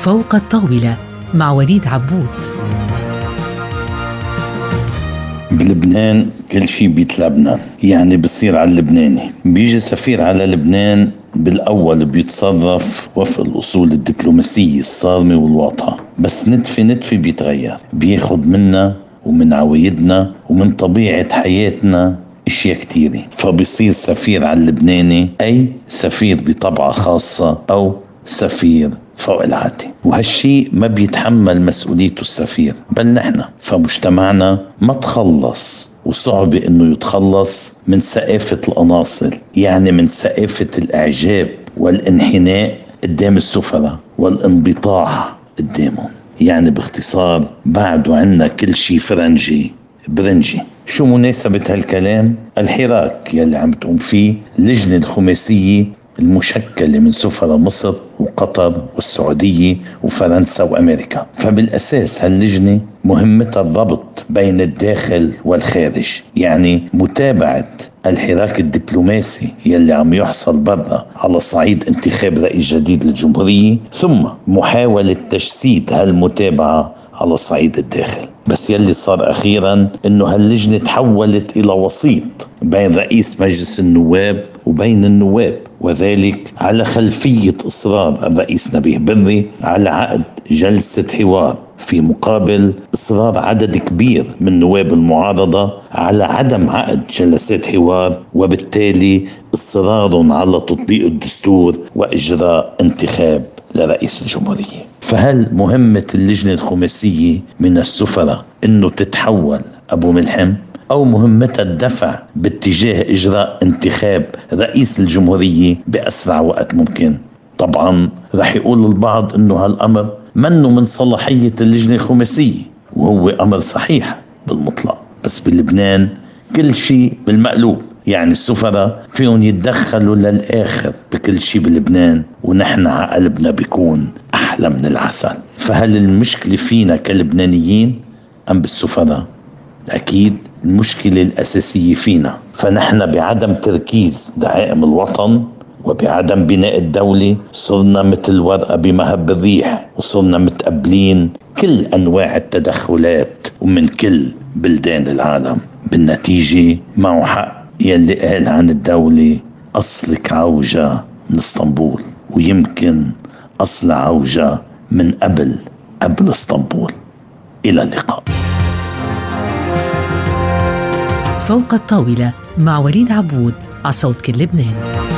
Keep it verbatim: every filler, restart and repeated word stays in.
فوق الطاولة مع وليد عبود. بلبنان كل شيء بيت لبنان، يعني بصير على اللبناني. بيجي سفير على لبنان بالأول بيتصرف وفق الأصول الدبلوماسية الصارمة والواضحة، بس نتفي نتفي بيتغير، بياخد منا ومن عوايدنا ومن طبيعة حياتنا اشياء كتيرة، فبيصير سفير على اللبناني أي سفير بطبعة خاصة أو سفير فوق العادي. وهالشي ما بيتحمل مسؤوليته السفير بل نحن. فمجتمعنا ما تخلص وصعب انه يتخلص من سقافة القناصل، يعني من سقافة الاعجاب والانحناء قدام السفراء والانبطاح قدامهم. يعني باختصار بعده عنا كل شي فرنجي برنجي. شو مناسبة هالكلام؟ الحراك يلي عم تقوم فيه اللجنة الخماسية المشكلة من سفراء مصر وقطر والسعودية وفرنسا وأمريكا. فبالأساس هاللجنة مهمتها الربط بين الداخل والخارج، يعني متابعة الحراك الدبلوماسي يلي عم يحصل برا على صعيد انتخاب رئيس جديد للجمهورية، ثم محاولة تجسيد هالمتابعة على صعيد الداخل. بس يلي صار أخيرا إنه هاللجنة تحولت إلى وسيط بين رئيس مجلس النواب وبين النواب، وذلك على خلفية إصرار الرئيس نبيه بري على عقد جلسة حوار في مقابل إصرار عدد كبير من نواب المعارضة على عدم عقد جلسات حوار، وبالتالي إصرار على تطبيق الدستور وإجراء انتخاب لرئيس الجمهورية. فهل مهمة اللجنة الخماسية من السفراء إنه تتحول أبو ملحم، أو مهمتها الدفع باتجاه إجراء انتخاب رئيس الجمهورية بأسرع وقت ممكن؟ طبعا رح يقول البعض إنه هالأمر منه من صلاحية اللجنة الخماسية، وهو أمر صحيح بالمطلق. بس بلبنان كل شيء بالمقلوب، يعني السفراء فيهم يتدخلوا للآخر بكل شيء بلبنان، ونحن عقلبنا بيكون أحلى من العسل. فهل المشكلة فينا كلبنانيين أم بالسفراء؟ أكيد المشكلة الأساسية فينا. فنحن بعدم تركيز دعائم الوطن وبعدم بناء الدولة صرنا مثل ورقة بمهب الريح، وصرنا متقبلين كل أنواع التدخلات ومن كل بلدان العالم. بالنتيجة معه حق يلي قال عن الدولة أصلك عوجة من اسطنبول، ويمكن أصل عوجة من قبل قبل اسطنبول. إلى اللقاء. فوق الطاولة مع وليد عبود على صوت كل لبنان.